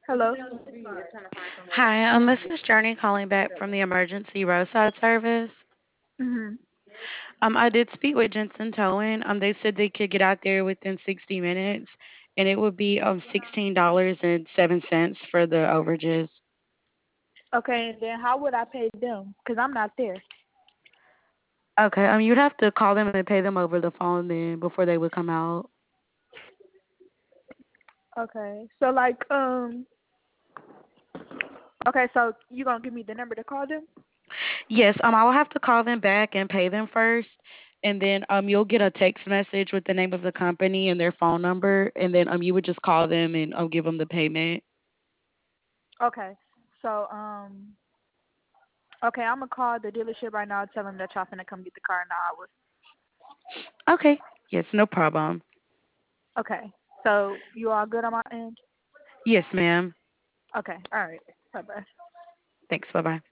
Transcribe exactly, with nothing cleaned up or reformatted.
Hello. Hi, um, this is Journey calling back from the emergency roadside service. Mhm. Um, I did speak with Jensen Towing. Um, they said they could get out there within sixty minutes, and it would be um sixteen dollars and seven cents for the overages. Okay, and then how would I pay them? Cause I'm not there. Okay, um, you'd have to call them and pay them over the phone then before they would come out. Okay. So like um. Okay, so you gonna give me the number to call them? Yes, um, I will have to call them back and pay them first, and then um, you'll get a text message with the name of the company and their phone number, and then um, you would just call them and um, give them the payment. Okay. So um. Okay, I'm gonna call the dealership right now. Tell them that y'all finna come get the car in an hour. Okay. Yes, no problem. Okay. So you all good on my end? Yes, ma'am. Okay. All right. Bye bye. Thanks. Bye bye.